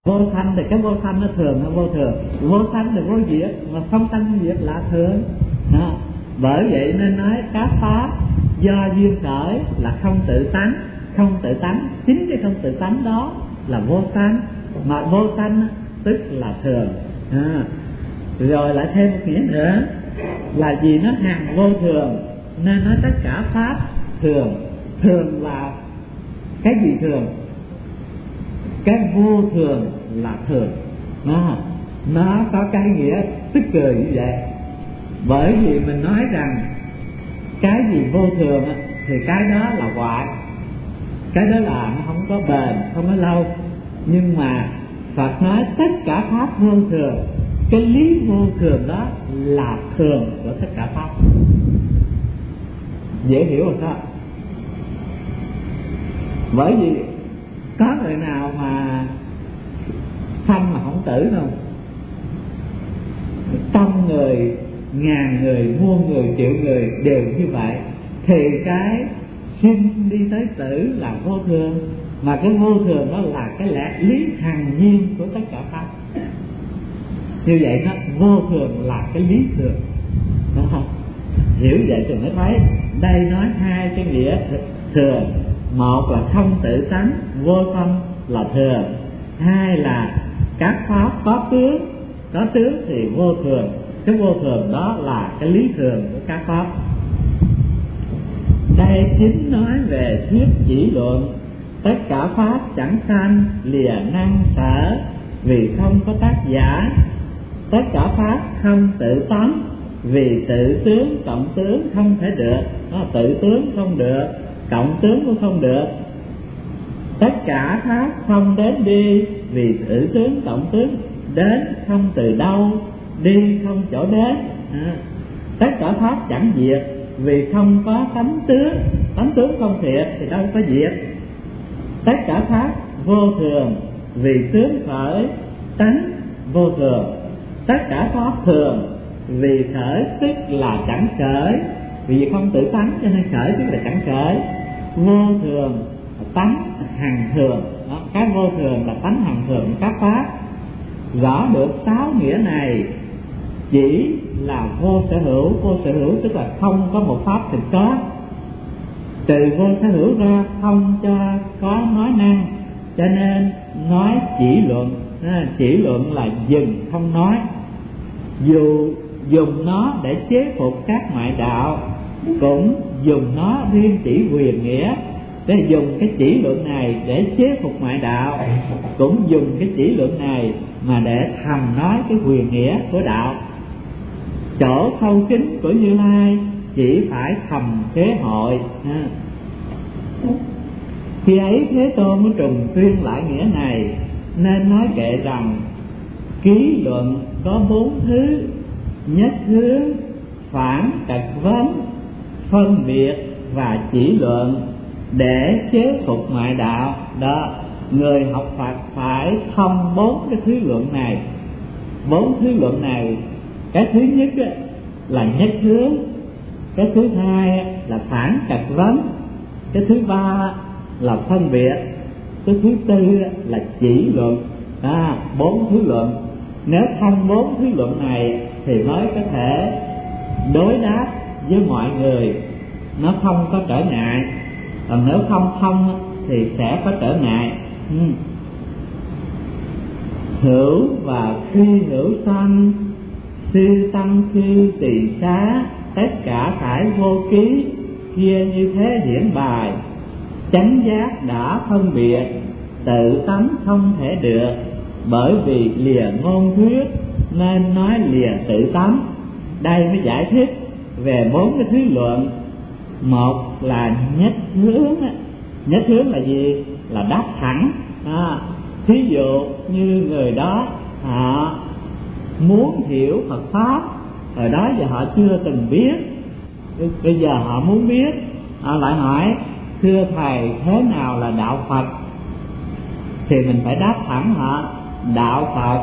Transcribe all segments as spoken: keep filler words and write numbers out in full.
Vô sanh thì cái vô sanh nó thường hay vô thường? Vô sanh thì vô diệt, mà không sanh không diệt là thường. Đó. Bởi vậy nên nói các pháp do duyên khởi là không tự tánh. Không tự tánh, chính cái không tự tánh đó là vô sanh. Mà vô sanh tức là thường. À. Rồi lại thêm một nghĩa nữa là vì nó hằng vô thường nên nói tất cả pháp thường. Thường là cái gì thường? Cái vô thường là thường. Nó, nó có cái nghĩa tức cười như vậy. Bởi vì mình nói rằng cái gì vô thường thì cái đó là hoại, cái đó là nó không có bền, không có lâu. Nhưng mà Phật nói tất cả pháp vô thường, cái lý vô thường đó là thường của tất cả pháp. Dễ hiểu rồi đó. Bởi vì có người nào mà sanh mà không tử không? Trăm người, ngàn người, muôn người, triệu người đều như vậy. Thì cái sinh đi tới tử là vô thường. Mà cái vô thường đó là cái lẽ lý hằng nhiên của tất cả pháp. Như vậy nó vô thường là cái lý thường. Đúng không? Hiểu vậy thì mới thấy đây nói hai cái nghĩa thường. Một là không tự tánh, vô sanh là thường. Hai là các pháp có tướng, có tướng thì vô thường. Cái vô thường đó là cái lý thường của các pháp. Đây chính nói về thuyết chỉ luận. Tất cả pháp chẳng sanh lìa năng sở, vì không có tác giả. Tất cả pháp không tự tánh, vì tự tướng cộng tướng không thể được. Đó, tự tướng không được, cộng tướng cũng không được. Tất cả pháp không đến đi, vì tự tướng cộng tướng đến không từ đâu, đi không chỗ đến. À, tất cả pháp chẳng diệt, vì không có tánh tướng. Tánh tướng không thiệt thì đâu có diệt. Tất cả pháp vô thường, vì tướng khởi tánh vô thường. Tất cả pháp thường, vì khởi tức là chẳng khởi. Vì không tự tánh cho nên khởi tức là chẳng khởi. Vô thường tánh hằng thường. Đó, cái vô thường là tánh hằng thường các pháp. Rõ được sáu nghĩa này chỉ là vô sở hữu. Vô sở hữu tức là không có một pháp thực có. Từ vô sở hữu ra không cho có nói năng, cho nên nói chỉ luận. Chỉ luận là dừng không nói. Dù dùng nó để chế phục các ngoại đạo, cũng dùng nó riêng chỉ quyền nghĩa. Để dùng cái chỉ luận này để chế phục ngoại đạo, cũng dùng cái chỉ luận này mà để thầm nói cái quyền nghĩa của đạo. Chỗ sâu kín của Như Lai chỉ phải thầm kế hội. Khi ấy Thế Tôn mới trùng tuyên lại nghĩa này, nên nói kệ rằng ký luận có bốn thứ: nhất hướng, phản trật vấn, phân biệt và chỉ luận, để chế phục ngoại đạo. Đó, người học Phật phải thông bốn cái thứ luận này. Bốn thứ luận này, cái thứ nhất là nhất hướng, cái thứ hai là phản trật vấn, cái thứ ba là phân biệt, cái thứ tư là chỉ luận. À, bốn thứ luận. Nếu thông bốn thứ luận này thì mới có thể đối đáp với mọi người, nó không có trở ngại. Còn nếu không thông thì sẽ có trở ngại. ừ. Hữu và phi hữu sanh, sư tâm sư tỳ xá, tất cả phải vô ký, kia như thế hiển bài. Chánh giác đã phân biệt, tự tánh không thể được, bởi vì lìa ngôn thuyết nên nói lìa tự tánh. Đây mới giải thích về bốn cái thứ luận. Một là nhất hướng. Nhất hướng là gì? Là đáp thẳng. À, thí dụ như người đó họ muốn hiểu Phật pháp, hồi đó giờ họ chưa từng biết, bây giờ họ muốn biết, họ lại hỏi: thưa thầy, thế nào là đạo Phật? Thì mình phải đáp thẳng họ: đạo Phật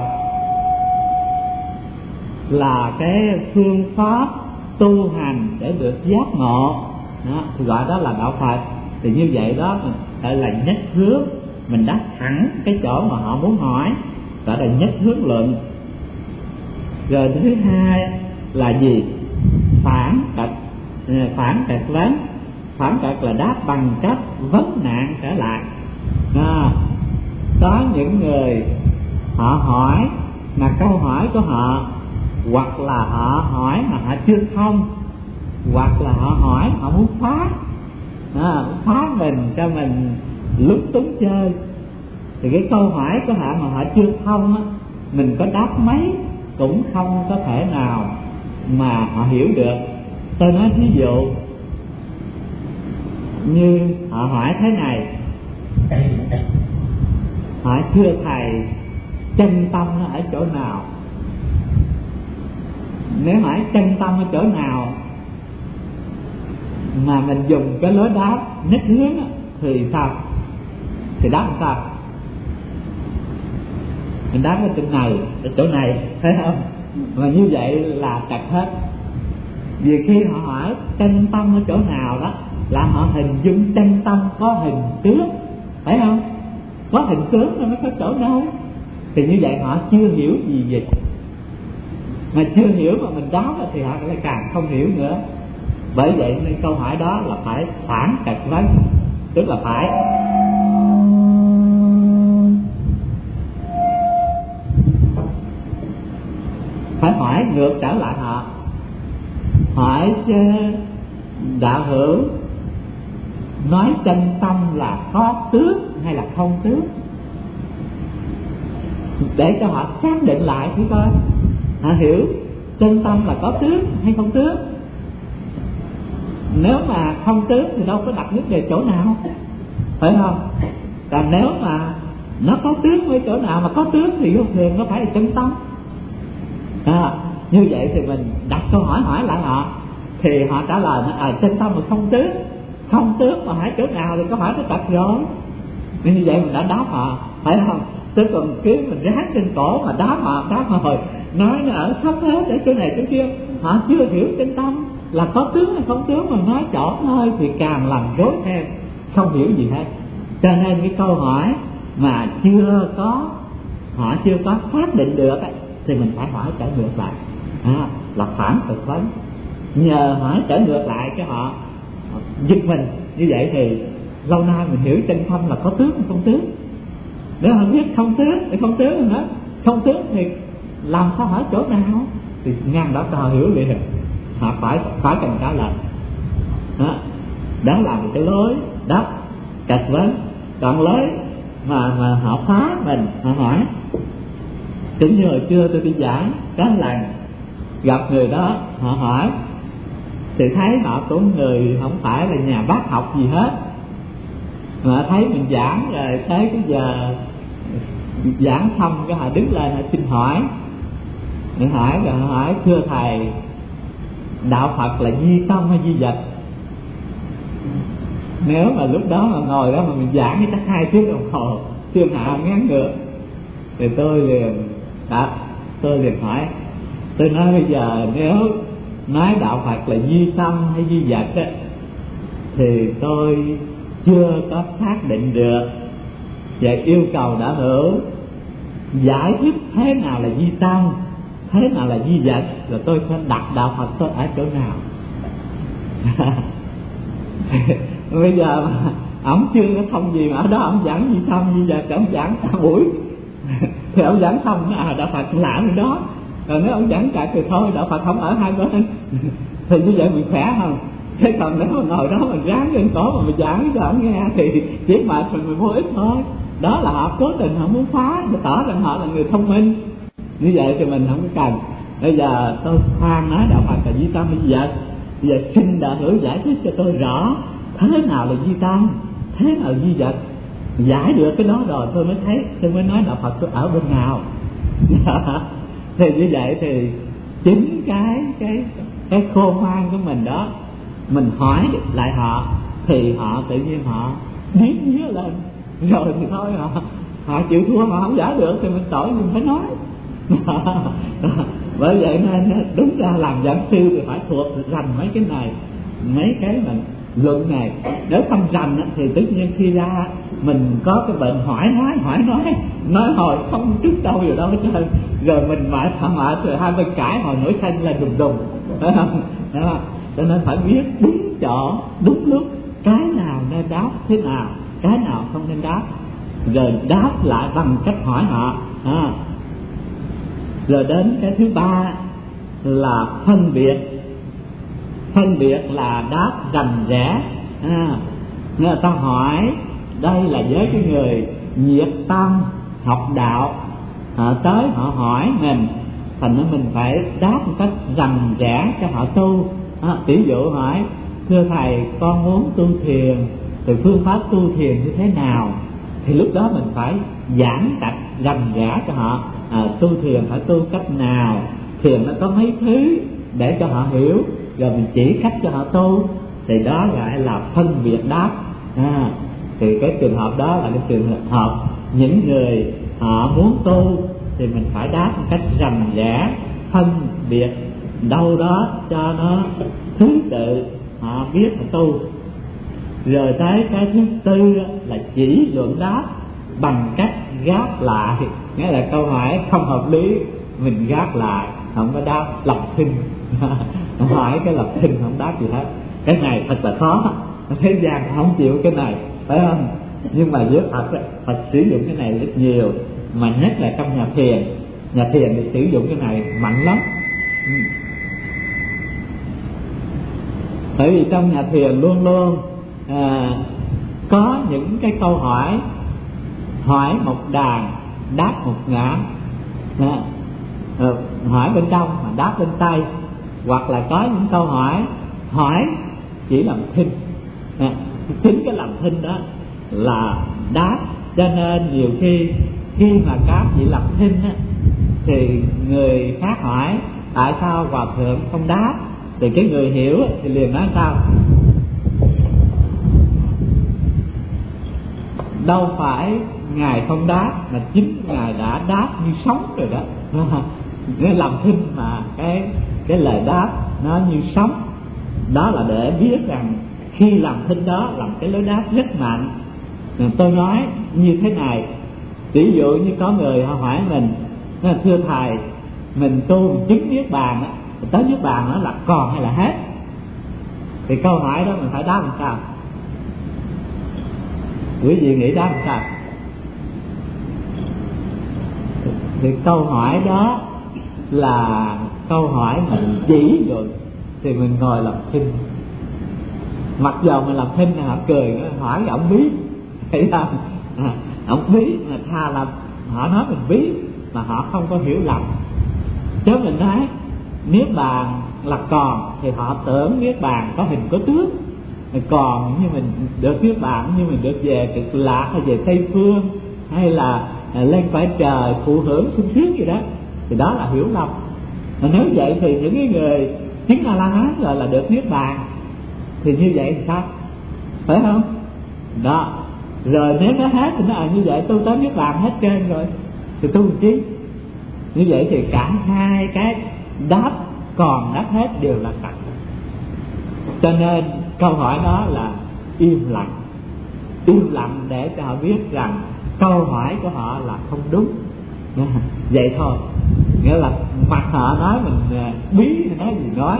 là cái phương pháp tu hành để được giác ngộ. Đó, thì gọi đó là đạo Phật. Thì như vậy đó gọi là nhất hướng. mình đáp thẳng cái chỗ mà họ muốn hỏi, gọi là nhất hướng luận. Rồi thứ hai là gì? Phản cật, phản cật vấn. Phản cật là đáp bằng cách vấn nạn trở lại. À, có những người họ hỏi mà câu hỏi của họ hoặc là họ hỏi mà họ chưa thông, hoặc là họ hỏi họ muốn phá, à, phá mình cho mình lúng túng chơi. Thì cái câu hỏi của họ mà họ chưa thông á, mình có đáp mấy cũng không có thể nào mà họ hiểu được. Tôi nói ví dụ như họ hỏi thế này: hỏi thưa thầy, chân tâm nó ở chỗ nào? Nếu hỏi chân tâm ở chỗ nào mà mình dùng cái lối đáp nhất hướng á, thì sao? Thì đáp làm sao? Mình đáp ở chỗ này, ở chỗ này, thấy không? Mà như vậy là chặt hết. Vì khi họ hỏi chân tâm ở chỗ nào đó là họ hình dung chân tâm có hình tướng, phải không? Có hình tướng nó mới có chỗ đâu. Thì như vậy họ chưa hiểu gì vậy. Mà chưa hiểu mà mình đáp thì họ lại càng không hiểu nữa. Bởi vậy nên câu hỏi đó là phải phản cật vấn, tức là phải phải hỏi ngược trở lại họ. Hỏi chứ đạo hữu nói chân tâm là có tướng hay là không tướng, để cho họ xác định lại thử coi họ hiểu chân tâm là có tướng hay không tướng. Nếu mà không tướng thì đâu có đặt vấn đề chỗ nào, phải không? Còn nếu mà nó có tướng với chỗ nào mà có tướng thì vô thường nó phải là chân tâm. À, như vậy thì mình đặt câu hỏi hỏi lại họ, thì họ trả lời là à, chân tâm là không tướng. Không tướng mà hỏi chỗ nào thì có hỏi tới tật rồi. Nên như vậy mình đã đáp họ, phải không? Tức còn cứ mình ráng trên cổ mà đáp họ, đáp họ hồi nói nó ở khắp hết ở chỗ này chỗ kia, họ chưa hiểu chân tâm là có tướng hay không tướng, mà nói chỗ thôi thì càng làm rối thêm, không hiểu gì hết. Cho nên cái câu hỏi mà chưa có họ chưa có xác định được ấy, thì mình phải hỏi trở ngược lại, à, là phản thực vấn. Nhờ hỏi trở ngược lại cho họ giật mình. Như vậy thì lâu nay mình hiểu chân tâm là có tướng hay không tướng. Nếu họ biết không tướng thì không tướng nữa, không tướng thì làm sao hỏi chỗ nào, thì ngang đó họ hiểu liền, họ phải phải cần trả lời. Đó, đó là một cái lối đáp cật vấn. Còn lối mà mà họ phá mình, họ hỏi, cũng như hồi xưa tôi đi giảng có lần gặp người đó, họ hỏi thì thấy họ cũng người không phải là nhà bác học gì hết, mà thấy mình giảng rồi tới cái giờ giảng xong cái họ đứng lên họ xin hỏi. Họ hỏi rồi họ hỏi thưa thầy, đạo Phật là duy tâm hay duy vật? Nếu mà lúc đó mà ngồi đó mà mình giảng chắc hai tiếng đồng hồ chưa hạ ngán được, thì tôi liền đáp, tôi liền hỏi, tôi nói bây giờ nếu nói đạo Phật là duy tâm hay duy vật á, thì tôi chưa có xác định được, và yêu cầu đạo hữu giải thích thế nào là duy tâm, thế nào là duy vật, rồi tôi sẽ đặt đạo Phật tôi ở chỗ nào. Bây giờ mà ổng chưa có thông gì mà ở đó ổng giảng duy tâm duy vật, ổng giảng cả buổi thì ổng giảng xong à, đạo Phật làm ở đó. Rồi nếu ổng giảng cả thì thôi, đạo Phật không ở hai bên. Thì như vậy mình khỏe không? Thế còn nếu mà ngồi đó mình ráng trên cổ mà mình giảng cho ổng nghe thì chỉ mệt mình mình vô ích thôi. Đó là họ cố tình họ muốn phá để tỏ rằng họ là người thông minh. Như vậy thì mình không có cần. Bây giờ tôi khoan nói đạo Phật là duy tâm hay duy vật. Bây giờ xin đạo hữu giải thích cho tôi rõ thế nào là duy tâm, thế nào là duy vật. Giải được cái đó rồi tôi mới thấy, tôi mới nói đạo Phật tôi ở bên nào. Thì như vậy thì chính cái cái cái khôn ngoan của mình đó, mình hỏi lại họ thì họ tự nhiên họ biết nhớ lên, rồi thì thôi họ họ chịu thua, mà không giải được thì mình tội mình phải nói. Bởi vậy nên đúng ra làm giảng sư thì phải thuộc rành mấy cái này, mấy cái mình luận này. Nếu không rành thì tất nhiên khi ra mình có cái bệnh hỏi nói hỏi nói nói hồi không trước đâu rồi đâu hết trơn, rồi mình mệt thở mệt rồi hai bên cãi hồi nổi xanh là đùng đùng, phải không? Đó. Cho nên phải biết đúng chỗ đúng lúc, cái nào nên đáp thế nào, cái nào không nên đáp, rồi đáp lại bằng cách hỏi họ. À. Rồi đến cái thứ ba là phân biệt. Phân biệt là đáp rành rẽ. À, người ta hỏi, đây là với cái người nhiệt tâm học đạo, họ tới họ hỏi mình, thành ra mình phải đáp một cách rành rẽ cho họ tu. À, ví dụ hỏi, thưa thầy con muốn tu thiền, thì phương pháp tu thiền như thế nào, thì lúc đó mình phải giảng cách rành rẽ cho họ. À, tu thiền phải tu cách nào, thiền nó có mấy thứ để cho họ hiểu, rồi mình chỉ cách cho họ tu, thì đó gọi là phân biệt đáp. À, thì cái trường hợp đó là cái trường hợp những người họ muốn tu thì mình phải đáp một cách rành rẽ, phân biệt đâu đó cho nó thứ tự, họ biết họ tu. Rồi tới cái thứ tư là chỉ luận đáp bằng cách gác lại, nghĩa là câu hỏi không hợp lý mình gác lại, không có đáp lập thinh. Hỏi cái lập thinh không đáp gì hết. Cái này thật là khó, thế gian không chịu cái này, phải không? Nhưng mà với Phật, Phật sử dụng cái này rất nhiều, mà nhất là trong nhà thiền. Nhà thiền thì sử dụng cái này mạnh lắm. Bởi vì trong nhà thiền luôn luôn à, có những cái câu hỏi, hỏi một đàn đáp một ngã. À, hỏi bên trong mà đáp bên tay, hoặc là có những câu hỏi hỏi chỉ làm thinh. À, chính cái làm thinh đó là đáp. Cho nên nhiều khi khi mà các vị làm thinh á, thì người khác hỏi tại sao hòa thượng không đáp, thì cái người hiểu thì liền nói sao, đâu phải ngài không đáp, mà chính ngài đã đáp như sống rồi đó. Nghĩa làm thinh mà cái cái lời đáp nó như sống. Đó là để biết rằng khi làm thinh đó làm cái lối đáp rất mạnh. Tôi nói như thế này, ví dụ như có người họ hỏi mình, thưa thầy mình tu chứng niết bàn á, tới niết bàn nó là còn hay là hết, thì câu hỏi đó mình phải đáp làm sao? Quý vị nghĩ đáp làm sao? Thì câu hỏi đó là câu hỏi mình chỉ rồi thì mình ngồi làm thinh. Mặc dù mình làm thinh là họ cười, hỏi ông biết, thấy không? À, ông biết mà thà là họ nói mình biết mà họ không có hiểu lầm. Chứ mình nói niết bàn là còn thì họ tưởng niết bàn có hình có tướng, còn như mình được niết bàn như mình được về cực lạc hay về Tây Phương hay là lên cõi trời thụ hưởng sung sướng gì đó, thì đó là hiểu lầm. Mà nếu vậy thì những cái người chứng A La Hán rồi là được niết bàn, thì như vậy thì sao, phải không? Đó. Rồi nếu nó hết thì nó à như vậy tôi tới niết bàn hết trơn rồi thì tu làm chi? Như vậy thì cả hai cái đáp còn đáp hết đều là thật. Cho nên câu hỏi đó là im lặng. Im lặng để cho họ biết rằng câu hỏi của họ là không đúng. Vậy thôi. Nghĩa là mặt họ nói mình bí thì nói gì nói.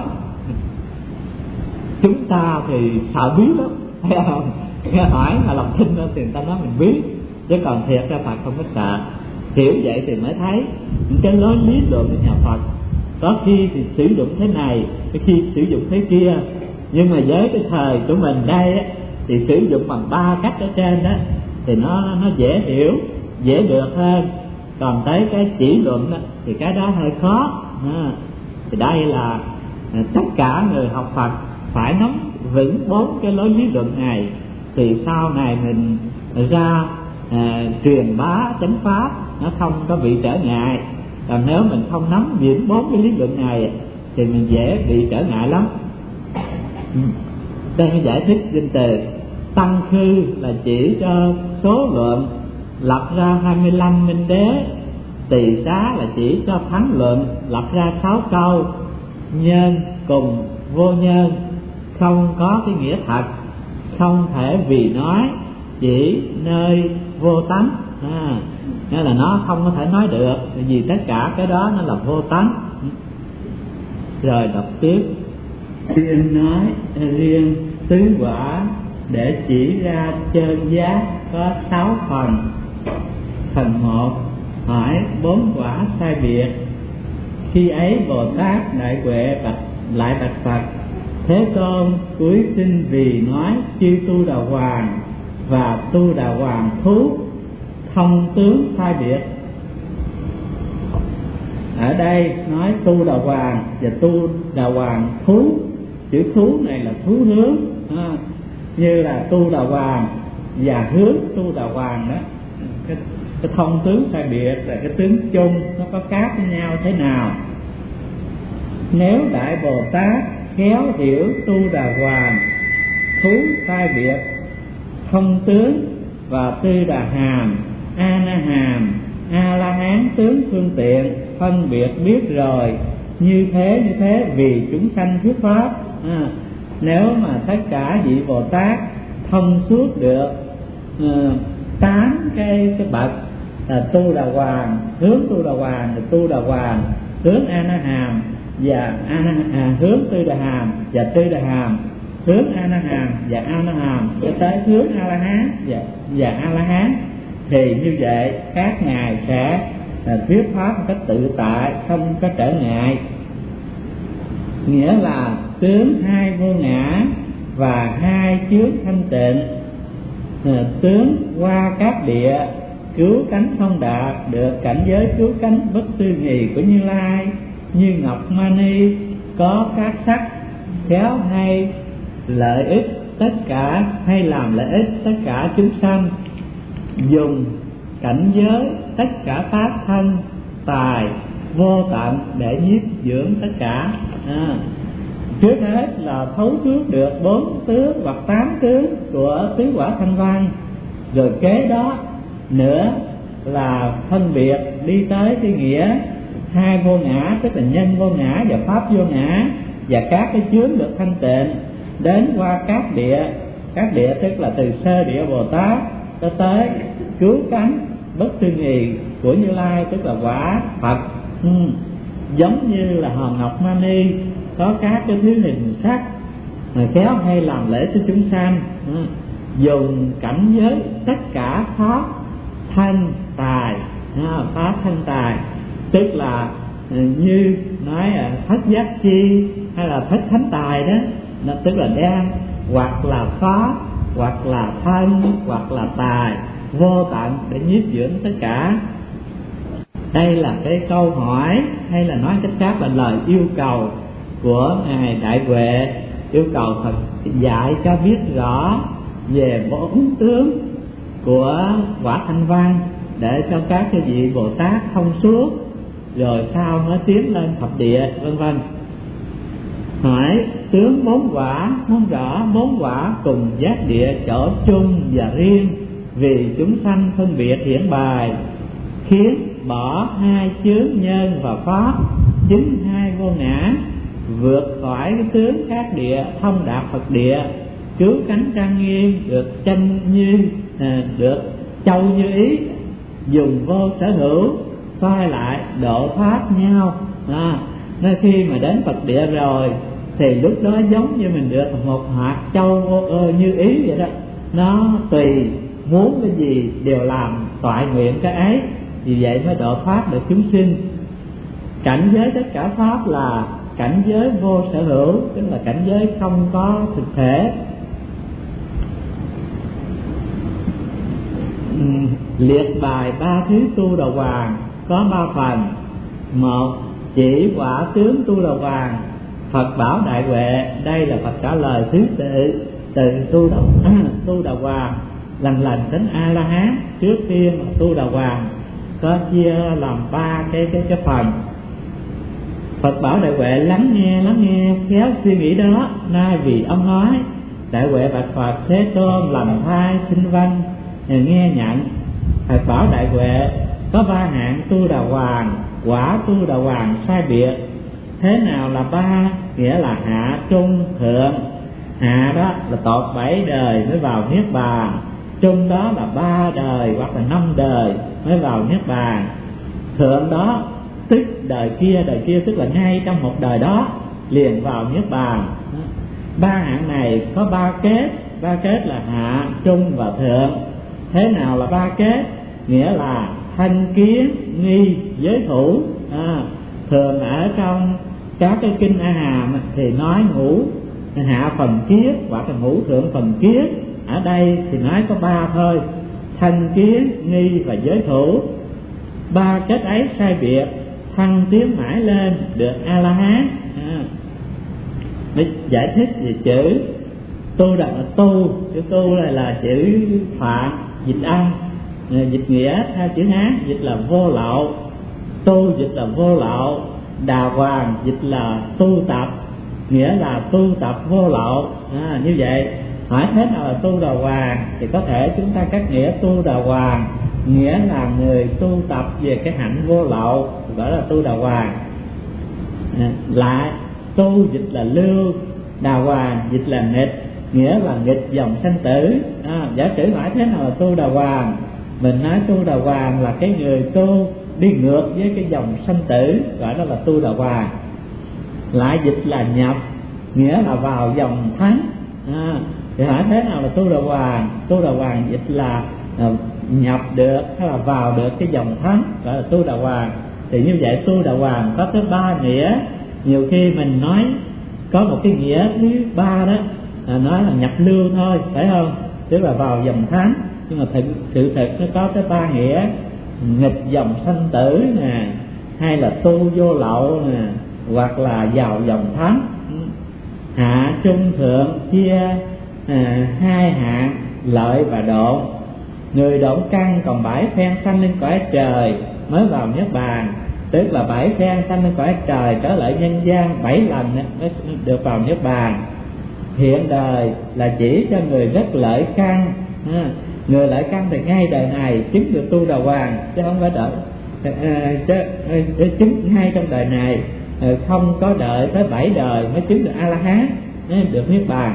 Chúng ta thì sợ bí lắm, thấy không? Nghe hỏi mà lòng thinh lên thì người ta nói mình bí, chứ còn thiệt ra Phật không có sợ. Hiểu vậy thì mới thấy những cái lối lý luận của nhà Phật có khi thì sử dụng thế này, có khi sử dụng thế kia, nhưng mà với cái thời của mình đây á, thì sử dụng bằng ba cách ở trên đó thì nó nó dễ hiểu, dễ được hơn. Còn tới cái chỉ luận đó thì cái đó hơi khó. À, thì đây là tất cả người học Phật phải nắm vững bốn cái lối lý luận này, thì sau này mình ra à, truyền bá chánh pháp nó không có bị trở ngại. Còn nếu mình không nắm vững bốn cái lý luận này thì mình dễ bị trở ngại lắm. Đây mới giải thích danh từ tăng khư là chỉ cho số luận lập ra hai mươi lăm minh đế, tỳ xá là chỉ cho thắng luận lập ra sáu câu, nhân cùng vô nhân không có cái nghĩa thật, không thể vì nói chỉ nơi vô tánh, à, nghĩa là nó không có thể nói được, vì tất cả cái đó nó là vô tánh. Rồi đọc tiếp: riêng nói riêng tứ quả để chỉ ra chân giác có sáu phần. Phần một: hỏi bốn quả sai biệt. Khi ấy Bồ Tát Đại Huệ bạch lại bạch Phật: Thế Tôn, cuối xin vì nói chư Tu Đà Hoàng và Tu Đà Hoàng thú thông tướng sai biệt. Ở đây nói Tu Đà Hoàng và Tu Đà Hoàng thú. Chữ thú này là thú hướng, à, như là Tu Đà Hoàng và hướng Tu Đà Hoàng đó. Cái, cái thông tướng sai biệt là cái tướng chung nó có khác với nhau thế nào. Nếu Đại Bồ Tát khéo hiểu Tu Đà Hoàng thú sai biệt, thông tướng và Tư Đà Hàm, A Na Hàm, A La Hán tướng phương tiện phân biệt biết rồi, như thế như thế vì chúng sanh thuyết pháp. À, nếu mà tất cả vị Bồ Tát thông suốt được uh, tám cái cái bậc là Tu Đà Hoàng, hướng Tu Đà Hoàng, Tu Đà Hoàng, hướng A Na Hàm và A Na à, hướng Tư Đà Hàm và Tư Đà Hàm, hướng A Na Hàm và A Na Hàm cho tới hướng A La Hán và và A La Hán, thì như vậy các ngài sẽ là thuyết pháp một cách tự tại, không có trở ngại. Nghĩa là tướng hai vô ngã và hai chướng thanh tịnh, tướng qua các địa cứu cánh thông đạt, được cảnh giới cứu cánh bất tư nghì của Như Lai, như ngọc mani có các sắc khéo hay lợi ích tất cả, hay làm lợi ích tất cả chúng sanh, dùng cảnh giới tất cả pháp thân tài vô tận để nhiếp dưỡng tất cả. À, trước hết là thấu suốt được bốn tướng hoặc tám tướng của tứ quả thanh văn, rồi kế đó nữa là phân biệt đi tới cái nghĩa hai vô ngã, tức là nhân vô ngã và pháp vô ngã, và các cái chướng được thanh tịnh, đến qua các địa. Các địa tức là từ sơ địa Bồ Tát cho tới cứu cánh bất tư nghì của Như Lai, tức là quả Phật. ừ. Giống như là hòn ngọc mani có các cái thứ hình sắc mà khéo hay làm lễ cho chúng sanh, ừ. dùng cảnh giới tất cả pháp thanh tài, pháp thanh tài tức là như nói là thất giác chi hay là thất thánh tài đó, nó tức là đem hoặc là pháp hoặc là thân hoặc là tài vô tận để nhiếp dưỡng tất cả. Đây là cái câu hỏi, hay là nói cách khác là lời yêu cầu của ngài Đại Huệ, yêu cầu Phật dạy cho biết rõ về bốn tướng của quả thanh văn để cho các cái vị Bồ Tát thông suốt, rồi sau mới tiến lên thập địa vân vân. Hỏi tướng bốn quả, muốn rõ bốn quả cùng giác địa chỗ chung và riêng, vì chúng sanh phân biệt hiển bài, khiến bỏ hai chướng nhân và pháp, chứng hai vô ngã, vượt khỏi cái tướng các địa, thông đạt Phật địa, cứu cánh trang nghiêm, được chân như à, được châu như ý, dùng vô sở hữu, xoay lại độ thoát nhau. À, nên khi mà đến Phật địa rồi thì lúc đó giống như mình được một hạt châu vô như ý vậy đó, nó tùy muốn cái gì đều làm toại nguyện cái ấy, vì vậy mới độ thoát được chúng sinh. Cảnh giới tất cả pháp là cảnh giới vô sở hữu, tức là cảnh giới không có thực thể. Liệt bài ba thứ Tu Đà Hoàng có ba phần. Một, chỉ quả tướng Tu Đà Hoàng. Phật bảo Đại Huệ, đây là Phật trả lời thứ tự từ Tu Đà à, Tu Đà Hoàng lần lần đến A La Hán. Trước tiên Tu Đà Hoàng có chia làm ba cái cái cái phần. Phật bảo Đại Huệ lắng nghe lắng nghe khéo suy nghĩ đó. Nay vì ông nói, Đại Huệ bạch Phật: Thế Tôn làm thai sinh văn nghe nhận. Phật bảo Đại Huệ có ba hạng Tu Đà Hoàng, quả Tu Đà Hoàng sai biệt. Thế nào là ba? Nghĩa là hạ trung thượng. Hạ đó là tột bảy đời mới vào niết bàn, trung đó là ba đời hoặc là năm đời mới vào Niết Bàn, thượng đó tức đời kia, đời kia tức là ngay trong một đời đó liền vào Niết Bàn. Ba hạng này có ba kết, ba kết là hạ, trung và thượng. Thế nào là ba kết? Nghĩa là thanh kiến, nghi, giới thủ. À, thường ở trong các cái kinh A Hàm thì nói ngũ hạ phần kiết hoặc là ngũ thượng phần kiết. Ở đây thì nói có ba thôi: thanh kiến, nghi và giới thủ. Ba kết ấy sai biệt, thăng tiến mãi lên được A La Hán. À, để giải thích về chữ tu là tu, chữ tu này là chữ Phạn dịch âm, dịch nghĩa theo chữ Hán dịch là vô lậu. Tu dịch là vô lậu, đà hoàng dịch là tu tập, nghĩa là tu tập vô lậu. À, như vậy hỏi thế nào là tu đà hoàng thì có thể chúng ta cắt nghĩa tu đà hoàng nghĩa là người tu tập về cái hạnh vô lậu, gọi là tu đà hoàng. À, lại tu dịch là lưu, đà hoàng dịch là nghịch, nghĩa là nghịch dòng sanh tử. À, giả sử hỏi thế nào là tu đà hoàng, mình nói tu đà hoàng là cái người tu đi ngược với cái dòng sanh tử, gọi đó là tu đà hoàng. Lại dịch là nhập, nghĩa là vào dòng thánh. À, thì hỏi thế nào là tu đà hoàng, tu đà hoàng dịch là à, nhập được hay là vào được cái dòng thánh, gọi là tu đà hoàng. Thì như vậy tu đà hoàng có tới ba nghĩa. Nhiều khi mình nói có một cái nghĩa thứ ba đó à, nói là nhập lưu thôi, phải không, tức là vào dòng thánh. Nhưng mà thực, sự thực nó có tới ba nghĩa: nghịch dòng sanh tử nè, hay là tu vô lậu nè, hoặc là vào dòng thánh. Hạ trung thượng chia à, hai hạng lợi và độ. Người độn căn còn bảy phen sanh lên cõi trời mới vào Niết Bàn, tức là bảy phen sanh lên cõi trời trở lại nhân gian bảy lần mới được vào Niết Bàn. Hiện đời là chỉ cho người rất lợi căn. À, người lợi căn thì ngay đời này chứng được tu đà hoàng, chứ không phải đợi à, chứ, à, chứng ngay trong đời này, à, không có đợi tới bảy đời mới chứng được A La Hán, được Niết Bàn.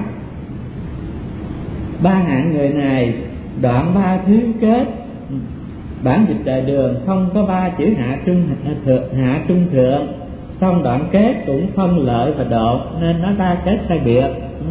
Ba hạng người này đoạn ba thứ kết. Bản dịch Đại Đường không có ba chữ hạ trung thượng, hạ trung thượng, song đoạn kết cũng phân lợi và độ nên nó ba kết sai biệt.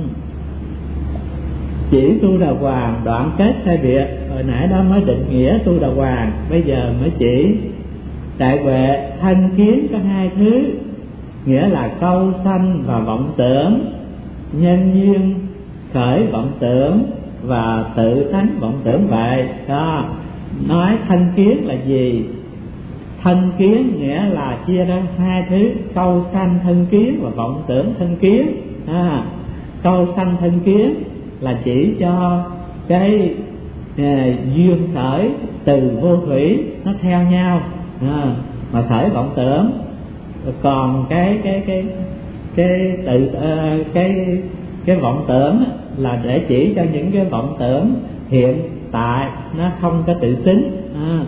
Chỉ tu đà hoàng đoạn kết sai biệt, hồi nãy đó mới định nghĩa tu đà hoàng, bây giờ mới chỉ. Đại huệ thân kiến có hai thứ, nghĩa là câu sanh và vọng tưởng, nhân duyên khởi vọng tưởng và tự tánh vọng tưởng vậy đó. Nói thân kiến là gì? Thân kiến nghĩa là chia ra hai thứ: câu sanh thân kiến và vọng tưởng thân kiến. À, câu sanh thân kiến là chỉ cho cái à, duyên khởi từ vô thủy nó theo nhau à, mà khởi vọng tưởng. Còn cái cái cái cái tự uh, cái cái vọng tưởng là để chỉ cho những cái vọng tưởng hiện tại nó không có tự tính. À,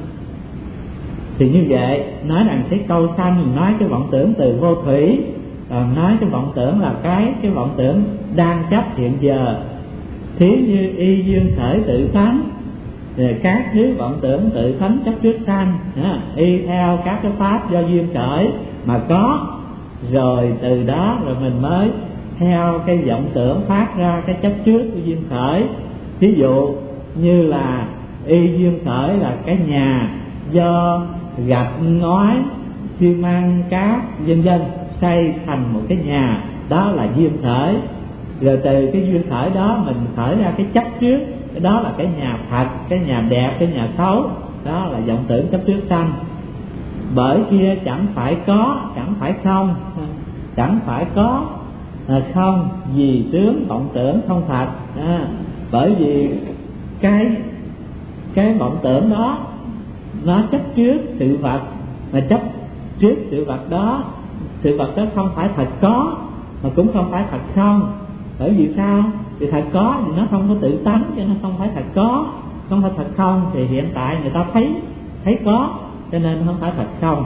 thì như vậy nói rằng cái câu sanh nói cái vọng tưởng từ vô thủy, còn nói cái vọng tưởng là cái cái vọng tưởng đang chấp hiện giờ. Thí như y duyên khởi tự tánh, rồi các thứ vọng tưởng tự tánh chấp trước sanh, à, y theo các cái pháp do duyên khởi mà có, rồi từ đó rồi mình mới theo cái vọng tưởng phát ra cái chấp trước của duyên khởi. Ví dụ như là y duyên khởi là cái nhà do gạch ngói xi măng cát vân vân xây thành một cái nhà, đó là duyên khởi. Rồi từ cái duyên khởi đó mình khởi ra cái chấp trước, cái đó là cái nhà thật, cái nhà đẹp, cái nhà xấu, đó là vọng tưởng chấp trước sanh. Bởi kia chẳng phải có, chẳng phải không, chẳng phải có không vì tướng vọng tưởng không thật. À, bởi vì cái cái vọng tưởng đó nó chấp trước sự vật, mà chấp trước sự vật đó, sự vật đó không phải thật có mà cũng không phải thật không. Bởi vì sao? Vì thật có thì nó không có tự tánh, cho nên không phải thật có, không phải thật không. Thì hiện tại người ta thấy thấy có, cho nên không phải thật không.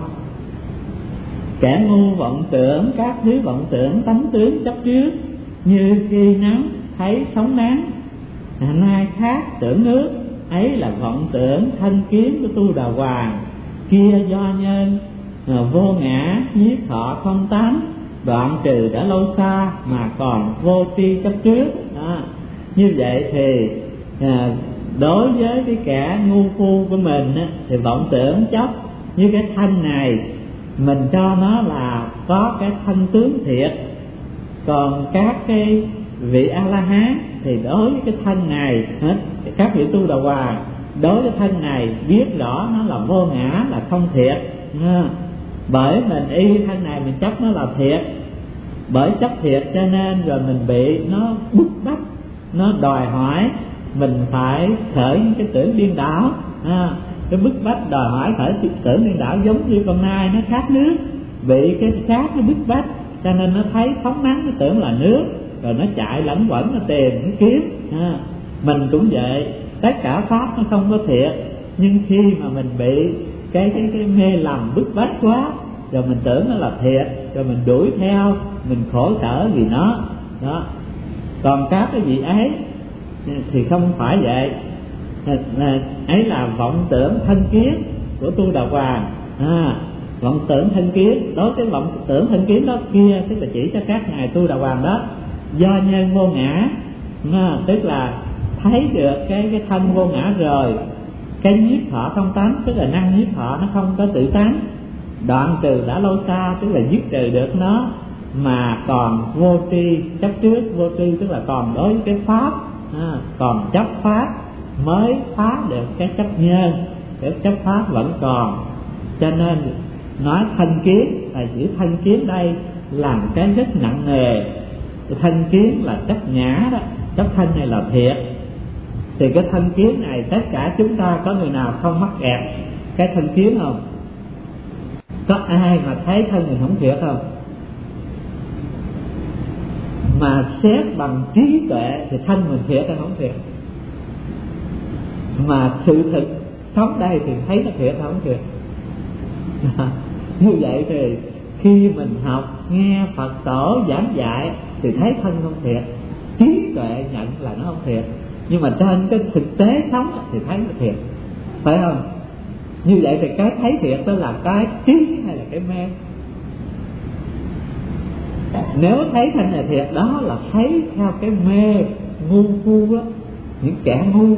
Kẻ ngu vọng tưởng các thứ vọng tưởng tánh tướng chấp trước, như khi nắng thấy sóng nắng, nay khác tưởng nước, ấy là vọng tưởng thân kiến của Tu Đà Hoàng, kia do nhân à, vô ngã nhiếp thọ không tánh, đoạn trừ đã lâu xa mà còn vô tri chấp trước. Đó. Như vậy thì à, đối với cái kẻ ngu phu của mình á, thì vọng tưởng chấp như cái thân này mình cho nó là có cái thân tướng thiệt, còn các cái vị A La Hán thì đối với cái thân này, các vị Tu Đà Hoàng đối với thân này biết rõ nó là vô ngã, là không thiệt. Bởi mình y thân này mình chấp nó là thiệt, bởi chấp thiệt cho nên rồi mình bị nó bức bách, nó đòi hỏi mình phải khởi những cái tưởng điên đảo. À, cái bức bách đòi hỏi khởi tưởng điên đảo giống như con nai nó khát nước, bị cái khát nó bức bách cho nên nó thấy phóng nắng nó tưởng là nước, rồi nó chạy lẩn quẩn nó tìm nó kiếm. À, mình cũng vậy, tất cả pháp nó không có thiệt, nhưng khi mà mình bị cái cái cái mê lầm bức bách quá, rồi mình tưởng nó là thiệt, rồi mình đuổi theo, mình khổ sở vì nó. Đó. Còn các cái vị ấy thì không phải vậy. Ấy là vọng tưởng thân kiến của Tu Đà Hoàng. À, vọng tưởng thân kiến, đối với vọng tưởng thân kiến đó kia tức là chỉ cho các ngài Tu Đà Hoàng đó, do nhân vô ngã, à, tức là thấy được cái cái thân vô ngã rồi, cái nhiếp thọ không tánh tức là năng nhiếp thọ nó không có tự tánh, đoạn trừ đã lâu xa tức là dứt trừ được nó, mà còn vô tri chấp trước. Vô tri tức là còn đối với cái pháp, à, còn chấp pháp mới phá được cái chấp nhân, cái chấp pháp vẫn còn. Cho nên nói thân kiến là chữ thân kiến đây làm cái rất nặng nề. Thân kiến là chấp ngã đó, chấp thân này là thiệt. Thì cái thân kiến này tất cả chúng ta có người nào không mắc kẹt cái thân kiến không? Có ai mà thấy thân mình không thiệt không? Mà xét bằng trí tuệ thì thân mình thiệt hay không thiệt? Mà sự thực sống đây thì thấy nó thiệt hay không thiệt? Như vậy thì khi mình học nghe Phật tổ giảng dạy thì thấy thân không thiệt, trí tuệ nhận là nó không thiệt, nhưng mà trên cái thực tế sống thì thấy nó thiệt, phải không? Như vậy thì cái thấy thiệt đó là cái trí hay là cái mê? Nếu thấy thân này thiệt đó là thấy theo cái mê ngu phu á, những kẻ ngu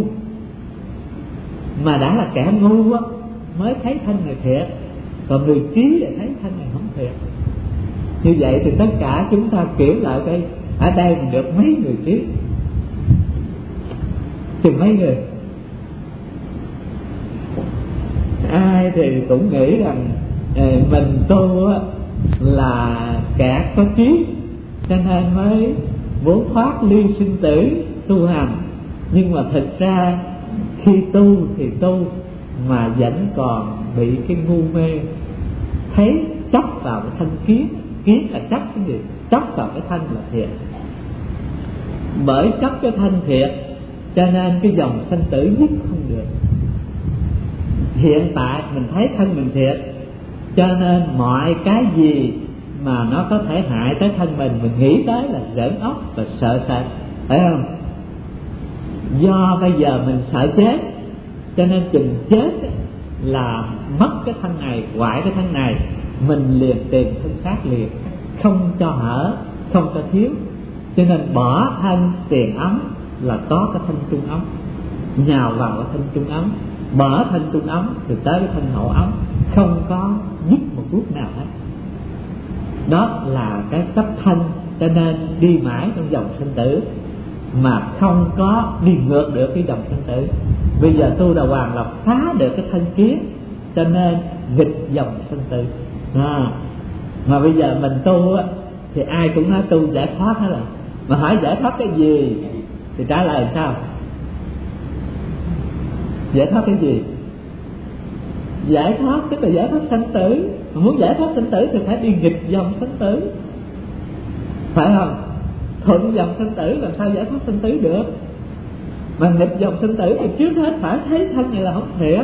mà đã là kẻ ngu á mới thấy thân này thiệt, còn người trí lại thấy thân này không thiệt. Như vậy thì tất cả chúng ta kiểm lại đây, ở đây mình được mấy người trí? Chừng mấy người? Ai thì cũng nghĩ rằng mình tu là kẻ có trí cho nên mới vốn thoát ly sinh tử tu hành, nhưng mà thực ra khi tu thì tu mà vẫn còn bị cái ngu mê, thấy chấp vào cái thân kiến. Kiến là chấp cái gì? Chấp vào cái thân là thiệt. Bởi chấp cái thân thiệt cho nên cái dòng sanh tử dứt không được. Hiện tại mình thấy thân mình thiệt cho nên mọi cái gì mà nó có thể hại tới thân mình, mình nghĩ tới là giỡn óc và sợ sệt, phải không? Do bây giờ mình sợ chết cho nên chừng chết là mất cái thân này, hoại cái thân này, mình liền tìm thân khác liền, không cho hở, không cho thiếu. Cho nên bỏ thân tiền ấm là có cái thân trung ấm, nhào vào cái thân trung ấm, mở thân trung ấm thì tới cái thân hậu ấm, không có dứt một phút nào hết. Đó là cái chấp thân, cho nên đi mãi trong dòng sinh tử mà không có đi ngược được cái dòng sinh tử. Bây giờ Tu Đà Hoàng là phá được cái thân kiến cho nên nghịch dòng sinh tử. À, mà bây giờ mình tu á thì ai cũng nói tu giải thoát hết rồi, mà hỏi giải thoát cái gì thì trả lời sao? Giải thoát cái gì? Giải thoát tức là giải thoát sanh tử. Mà muốn giải thoát sanh tử thì phải đi nghịch dòng sanh tử, phải không? Thuận dòng sanh tử làm sao giải thoát sanh tử được? Mà nghịch dòng sanh tử thì trước hết phải thấy thân này là không thiệt.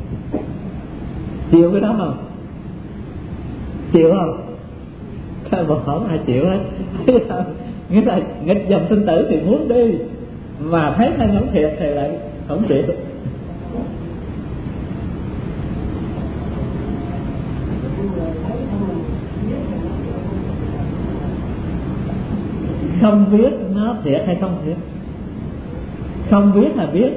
Chịu cái đó không? Chịu không? Các bộ không ai chịu hết. Nghĩa là nghịch dòng sinh tử thì muốn đi, mà thấy thân không thiệt thì lại không chịu. không biết nó thiệt hay không thiệt? Không biết là biết,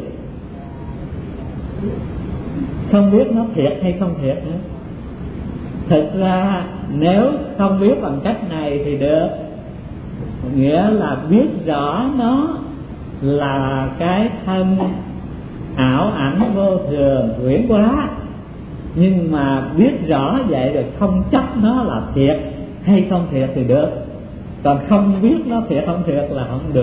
không biết nó thiệt hay không thiệt nữa. Thực ra nếu không biết bằng cách này thì được, nghĩa là biết rõ nó là cái thân ảo ảnh vô thường huyễn hóa, nhưng mà biết rõ vậy rồi không chấp nó là thiệt hay không thiệt thì được, còn không biết nó thiệt không thiệt là không được.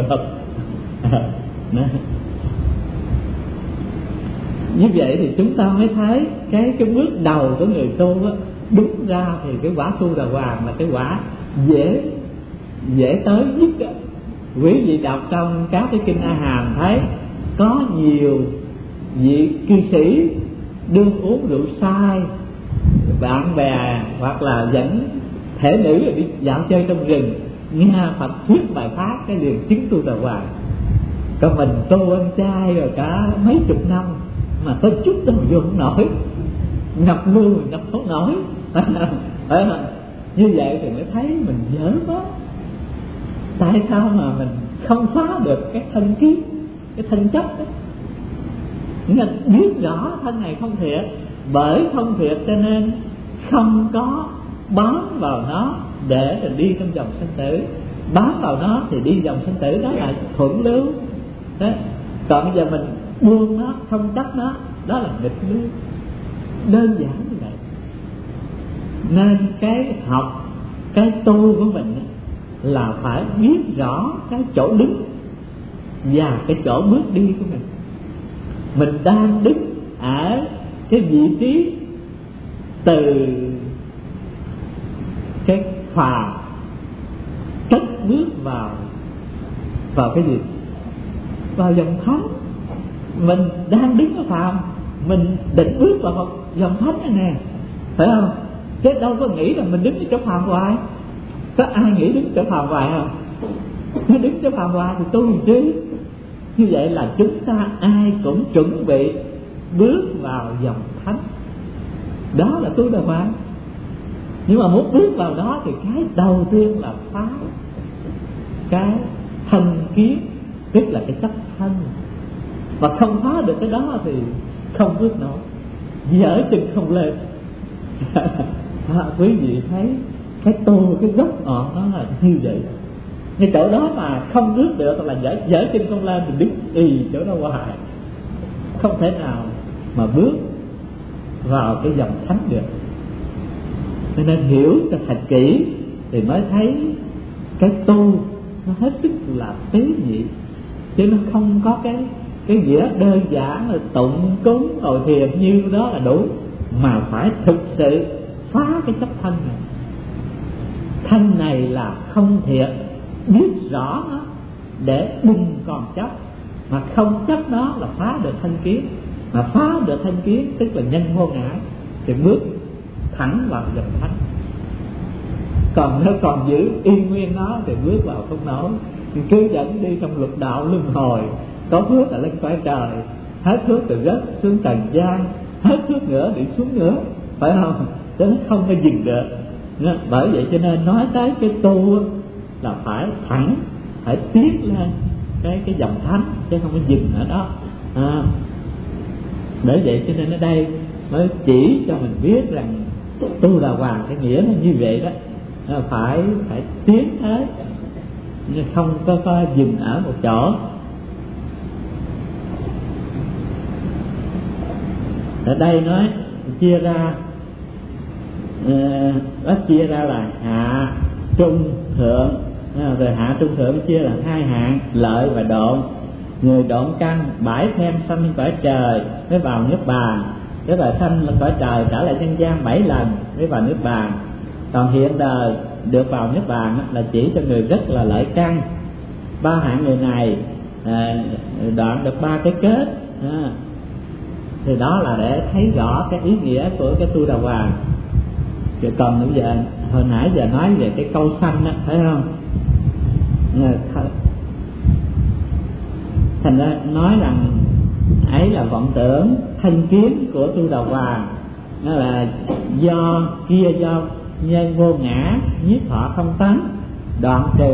Như vậy thì chúng ta mới thấy cái cái bước đầu của người tu á, đúng ra thì cái quả Tu Đà Hoàng là cái quả dễ dễ tới nhất á. Quý vị đọc trong các cái kinh A Hàm thấy có nhiều vị cư sĩ đương uống rượu sai, bạn bè hoặc là dẫn thể nữ đi dạo chơi trong rừng, nghe Phật thuyết bài pháp cái liền chứng Tu Đà Hoàng. Còn mình tu ăn chay rồi cả mấy chục năm mà tới chút đâu vô không nổi, ngập luôn ngập không nổi. Như vậy thì mới thấy mình dở quá. Tại sao mà mình không phá được cái thân kiến, cái thân chấp đó? Nghĩa là biết rõ thân này không thiệt, bởi không thiệt cho nên không có bám vào nó để rồi đi trong dòng sinh tử. Bám vào nó thì đi dòng sinh tử đó là thuận lưu. Đấy. Còn bây giờ mình buông nó, không chấp nó, đó là nghịch lưu. Đơn giản như vậy. Nên cái học, cái tu của mình là phải biết rõ cái chỗ đứng và cái chỗ bước đi của mình. Mình đang đứng ở cái vị trí từ cái phàm cất bước vào vào cái gì? Vào dòng thánh. Mình đang đứng ở phàm, mình định bước vào một dòng thánh này nè, phải không? Chứ đâu có nghĩ là mình đứng ở chỗ phàm hoài. Có ai nghĩ đứng chỗ phàm hoài không? Nếu đứng chỗ phàm hoài thì tu làm chứ. Như vậy là chúng ta ai cũng chuẩn bị bước vào dòng thánh. Đó là Tu Đà Hoàng. Nhưng mà muốn bước vào đó thì cái đầu tiên là phá cái thân kiến, tức là cái chấp thân. Và không phá được cái đó thì không bước nổi, dở chân không lên. À, quý vị thấy cái tu, cái gốc ngọn nó là như vậy. Cái chỗ đó mà không bước được là dở, dở chân không lên thì đứng y chỗ đó hoài, không thể nào mà bước vào cái dòng thánh được. Cho nên hiểu cho thật kỹ thì mới thấy cái tu nó hết sức là tế nhị, chứ nó không có cái cái nghĩa đơn giản là tụng cúng ngồi thiền như đó là đủ, mà phải thực sự phá cái chấp thân này. Thân này là không thiệt, biết rõ nó để đừng còn chấp, mà không chấp nó là phá được thân kiến. Mà phá được thân kiến tức là nhân vô ngã thì bước thẳng vào dòng thánh. Còn nếu còn giữ yên nguyên nó thì bước vào không nổi, thì cứ dẫn đi trong lục đạo luân hồi. Có phước là lên cõi trời, hết phước thì rớt xuống trần gian, hết phước nữa đi xuống nữa, phải không? Chứ nó không có dừng được. Bởi vậy cho nên nói tới cái tu là phải thẳng, phải tiến lên cái cái dòng thánh, chứ không có dừng ở đó. À, bởi vậy cho nên ở đây mới chỉ cho mình biết rằng Tu Đà Hoàng cái nghĩa là như vậy đó, phải phải tiến tới, không có, có dừng ở một chỗ. Ở đây nói chia ra, nó uh, chia ra là hạ trung thượng, uh, rồi hạ trung thượng chia là hai hạng, lợi và độn. Người độn căn bãi thêm sanh lên cõi trời mới vào nước bàn, cái là sanh lên cõi trời trở lại nhân gian bảy lần mới vào nước bàn. Còn hiện đời được vào nước bàn là chỉ cho người rất là lợi căn. Ba hạng người này à, đoạn được ba cái kết, à, thì đó là để thấy rõ cái ý nghĩa của cái Tu Đà Hoàng. Chứ còn bây giờ hồi nãy giờ nói về cái câu sanh đó, thấy không? Thành ra nói rằng ấy là vọng tưởng thân kiến của Tu Đà Hoàng, nó là do kia do nhân vô ngã, nhiếp thọ không tánh, đoạn trừ cả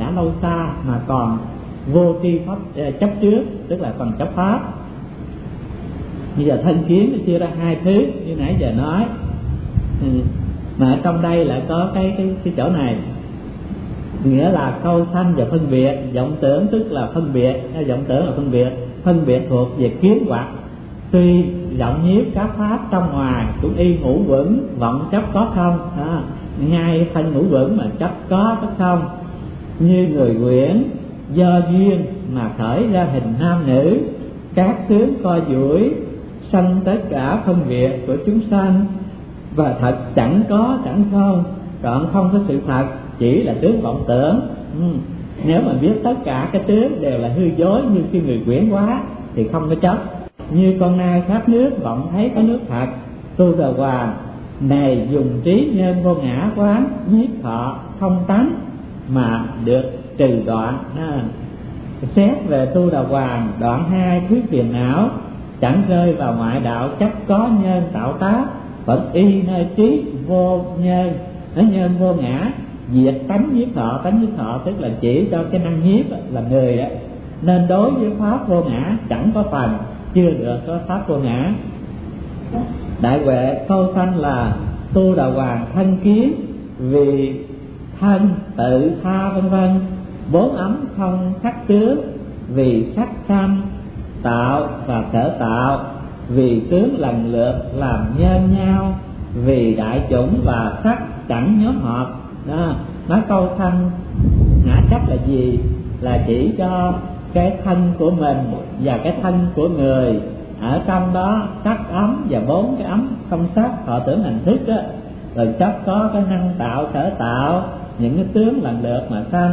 ngã lâu xa mà còn vô tri pháp chấp trước, tức là còn chấp pháp. Bây giờ thân kiến nó chia ra hai thứ như nãy giờ nói, mà trong đây lại có cái cái cái chỗ này, nghĩa là câu sanh và phân biệt. Vọng tưởng tức là phân biệt, vọng tưởng là phân biệt, phân biệt thuộc về kiến hoặc. Tuy vọng nhiếp các pháp trong ngoài cũng y ngũ quẩn, vọng chấp có không, à, ngay thân ngũ quẩn mà chấp có có không. Như người quyển do duyên mà khởi ra hình nam nữ, các tướng co duỗi sanh tất cả phân biệt của chúng sanh, và thật chẳng có chẳng không, đoạn không có sự thật, chỉ là tướng vọng tưởng. Ừ. Nếu mà biết tất cả cái tướng đều là hư dối như khi người quyển quá thì không có chấp. Như con nai khát nước vọng thấy có nước thật, Tu Đà Hoàng này dùng trí nhân vô ngã quán nhiếp thọ không tánh mà được trừ đoạn. À, xét về Tu Đà Hoàng đoạn hai thứ phiền não, chẳng rơi vào ngoại đạo chấp có nhân tạo tác, vẫn y nơi trí vô nhân, ở nhân vô ngã diệt tánh nhiếp thọ. Tánh nhiếp thọ tức là chỉ cho cái năng nhiếp là người đó, nên đối với pháp vô ngã chẳng có phần, chưa được có pháp vô ngã. Đại huệ câu sanh là Tu Đà Hoàng thân kiến vì thân tự tha vân vân, bốn ấm không khắc tướng vì sắc sanh tạo và sở tạo, vì tướng lần lượt làm nhân nhau, vì đại chủng và sắc chẳng nhóm hợp. Đó, nói câu sanh ngã chấp là gì? Là chỉ cho cái thân của mình và cái thân của người, ở trong đó sắc ấm và bốn cái ấm không sắc họ tưởng hành thức á, rồi chấp có cái năng tạo sở tạo, những cái tướng lần lượt mà sanh.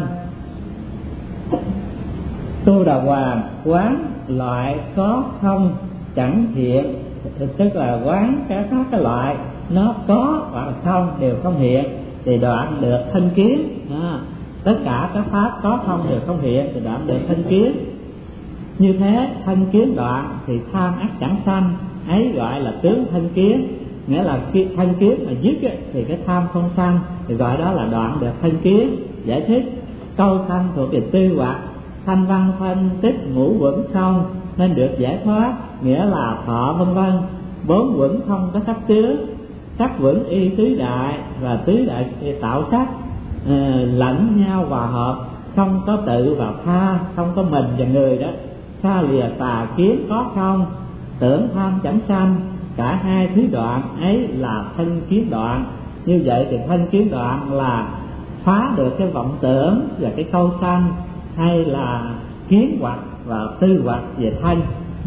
Tu Đà Hoàng quán loại có không chẳng hiện, tức là quán cả các cái loại nó có hoặc không đều không hiện thì đoạn được thân kiến. À, tất cả các pháp có không đều không hiện thì đoạn được thân kiến. Như thế thân kiến đoạn thì tham ắt chẳng sanh, ấy gọi là tướng thân kiến. Nghĩa là khi thân kiến mà dứt ấy, thì cái tham không sanh, thì gọi đó là đoạn được thân kiến. Giải thích câu sanh thuộc về tư hoặc, thanh văn phân tích ngũ quẩn không nên được giải thoát, nghĩa là thọ vân vân. Bốn quẩn không có sắc tướng, sắc quẩn y tứ đại và tứ đại tạo sắc, à, lẫn nhau hòa hợp, không có tự và tha, không có mình và người đó. Xa lìa tà kiến có không, tưởng tham chẳng sanh, cả hai thứ đoạn ấy là thân kiến đoạn. Như vậy thì thân kiến đoạn là phá được cái vọng tưởng và cái câu sanh, hay là kiến hoặc và tư hoặc về thân.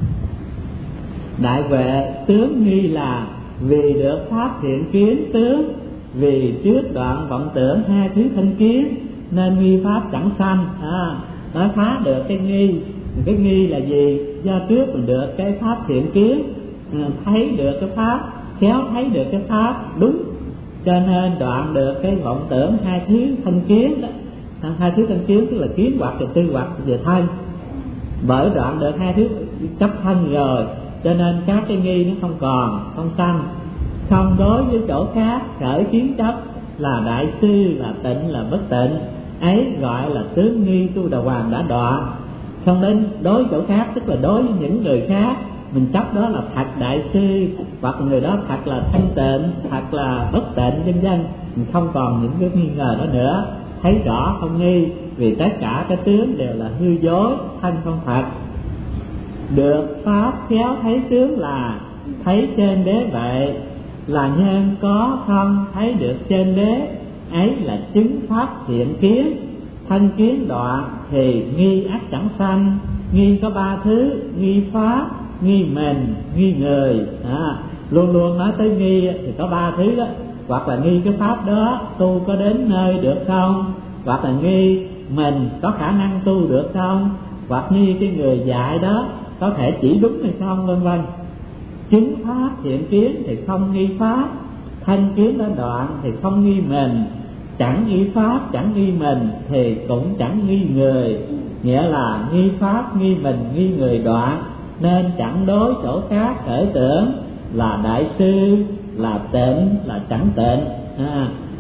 Đại huệ tướng nghi là vì được pháp thiện kiến tướng, vì trước đoạn vọng tưởng hai thứ thân kiến nên nghi pháp chẳng sanh. À, nó phá được cái nghi. Cái nghi là gì? Do trước mình được cái pháp thiện kiến, thấy được cái pháp, khéo thấy được cái pháp đúng, cho nên đoạn được cái vọng tưởng hai thứ thân kiến đó. Hai thứ thân kiến tức là kiến hoặc và tư hoặc về thân. Bởi đoạn được hai thứ chấp thân rồi, cho nên các cái nghi nó không còn, không sanh. Không đối với chỗ khác khởi kiến chấp là đại sư, là tịnh, là bất tịnh, ấy gọi là tướng nghi Tu Đà Hoàng đã đoạn. Không đến đối chỗ khác, tức là đối với những người khác mình chấp đó là thật đại sư, hoặc người đó thật là thanh tịnh, thật là bất tịnh vân vân, mình không còn những cái nghi ngờ đó nữa, thấy rõ không nghi, vì tất cả cái tướng đều là hư dối, thân không thật. Được pháp khéo thấy tướng là thấy trên đế vậy, là nhân có không thấy được trên đế, ấy là chứng pháp thiện kiến. Thân kiến đoạn thì nghi ắt chẳng sanh. Nghi có ba thứ: nghi pháp, nghi mình, nghi người. À, luôn luôn nói tới nghi thì có ba thứ đó. Hoặc là nghi cái pháp đó tu có đến nơi được không, hoặc là nghi mình có khả năng tu được không, hoặc nghi cái người dạy đó có thể chỉ đúng hay không, vân vân. Chứng pháp thiện kiến thì không nghi pháp, thân kiến đã đoạn thì không nghi mình, chẳng nghi pháp chẳng nghi mình thì cũng chẳng nghi người. Nghĩa là nghi pháp, nghi mình, nghi người đoạn, nên chẳng đối chỗ khác khởi tưởng là đại sư, là tịnh, là chẳng tịnh. À,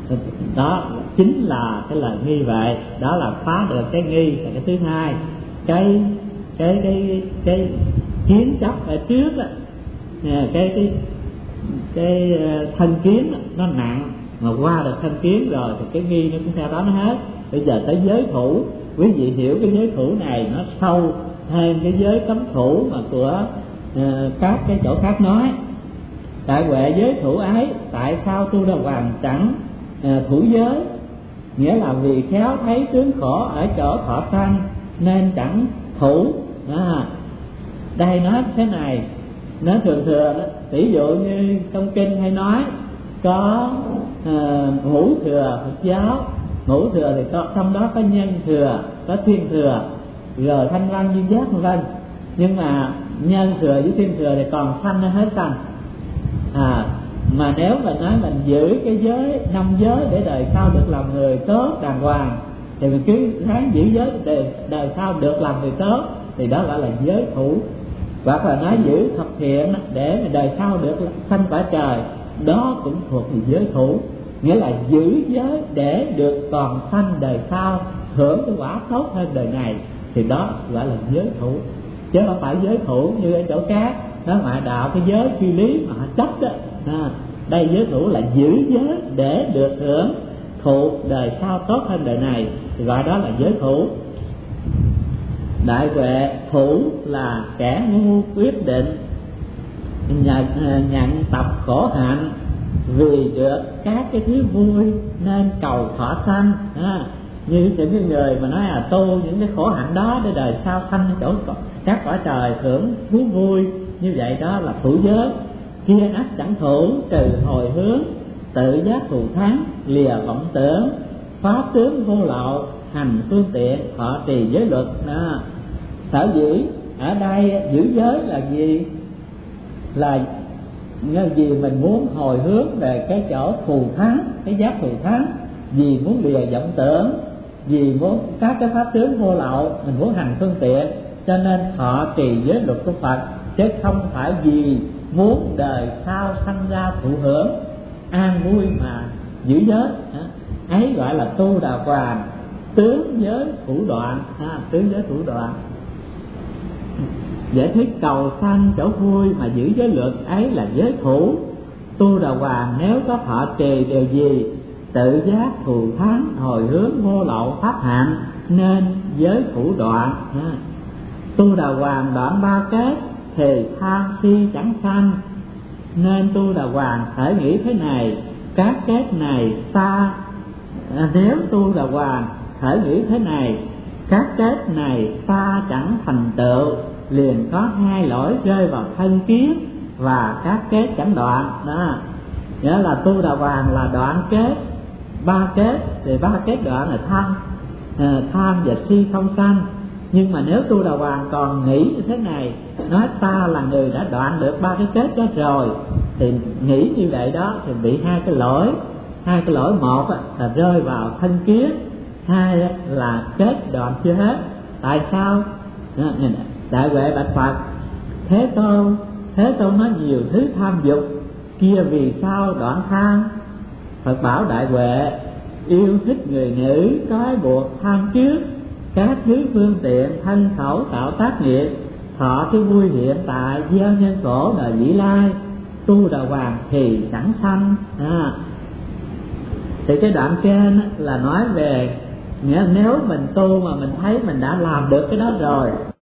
Đó chính là cái lời nghi vậy, đó là phá được cái nghi là cái thứ hai. Cái cái cái cái kiến chấp ở trước đó, cái cái cái thân kiến nó nặng, mà qua được thân kiến rồi thì cái nghi nó cũng theo đó nó hết. Bây giờ tới giới thủ, quý vị hiểu cái giới thủ này nó sâu thêm cái giới cấm thủ mà của uh, các cái chỗ khác nói. Tại huệ giới thủ ấy, tại sao Tu Đà Hoàng chẳng uh, thủ giới? Nghĩa là vì khéo thấy tướng khổ ở chỗ thọ sanh nên chẳng thủ. À, đây nói thế này, nó thường thường đó, ví dụ như trong kinh hay nói có uh, ngũ thừa Phật giáo, ngũ thừa thì có, trong đó có nhân thừa, có thiên thừa, rồi thanh văn duyên giác vân vân. Nhưng mà nhân thừa với thiên thừa thì còn sanh hay hết sanh. À, mà nếu mà nói mình giữ cái giới năm giới để đời sau được làm người tốt đàng hoàng, thì mình cứ ráng giữ giới để đời sau được làm người tốt, thì đó gọi là giới thủ. Hoặc là nói giữ thập thiện để đời sau được sanh quả trời, đó cũng thuộc về giới thủ. Nghĩa là giữ giới để được còn sanh đời sau hưởng cái quả tốt hơn đời này, thì đó gọi là giới thủ. Chứ không phải giới thủ như ở chỗ khác đó, ngoại đạo cái giới phi lý mà họ chấp đó. À, đây giới thủ là giữ giới để được hưởng thụ đời sau tốt hơn đời này, thì gọi đó là giới thủ. Đại huệ thủ là kẻ ngu quyết định nhận, nhận tập khổ hạnh vì được các cái thứ vui nên cầu thọ sanh. À, như những người mà nói là tu những cái khổ hạnh đó để đời sau sanh chỗ các quả trời hưởng thú vui, như vậy đó là thủ giới. Kia ắt chẳng thủ, trừ hồi hướng, tự giác thù thắng, lìa vọng tưởng, pháp tướng vô lậu, hành phương tiện, thọ trì giới luật. Đó. Sở dĩ ở đây giữ giới là gì? Là như vì mình muốn hồi hướng về cái chỗ thù thắng, cái giác thù thắng, vì muốn lìa vọng tưởng, vì muốn các cái pháp tướng vô lậu, mình muốn hành phương tiện, cho nên thọ trì giới luật của Phật, chứ không phải vì muốn đời sau sanh ra thụ hưởng an vui mà giữ giới. Ấy gọi là Tu Đà Hoàng tướng giới thủ đoạn. À, tướng giới thủ đoạn giải thích cầu sanh chỗ vui mà giữ giới luật ấy là giới thủ. Tu Đà Hoàng nếu có thọ trì điều gì tự giác thù thắng hồi hướng vô lậu pháp hạnh nên giới thủ đoạn. À, Tu Đà Hoàng đoạn ba kết thì tham si chẳng sanh, nên Tu Đà Hoàng phải nghĩ thế này: các kết này ta à, nếu Tu Đà Hoàng khởi nghĩ thế này, các kết này ta chẳng thành tựu, liền có hai lỗi rơi vào thân kiến và các kết chẳng đoạn. Đó, nghĩa là Tu Đà Hoàng là đoạn kết ba kết, thì ba kết đoạn là tham à, tham và si không sanh. Nhưng mà nếu Tu Đà Hoàng còn nghĩ như thế này, nói ta là người đã đoạn được ba cái kết đó rồi, thì nghĩ như vậy đó thì bị hai cái lỗi. Hai cái lỗi, một là rơi vào thân kiến, hai là kết đoạn chưa hết. Tại sao? Đại huệ bạch Phật: Thế Tôn, Thế Tôn nói nhiều thứ tham dục, kia vì sao đoạn tham? Phật bảo Đại Huệ: Yêu thích người nữ trói buộc tham trước, các thứ phương tiện thân khẩu tạo tác nghiệp, thọ cái vui hiện tại, gieo nhân khổ đời vĩ lai, Tu Đà Hoàng thì chẳng sanh. À, thì cái đoạn trên là nói về nghĩa nếu mình tu mà mình thấy mình đã làm được cái đó rồi,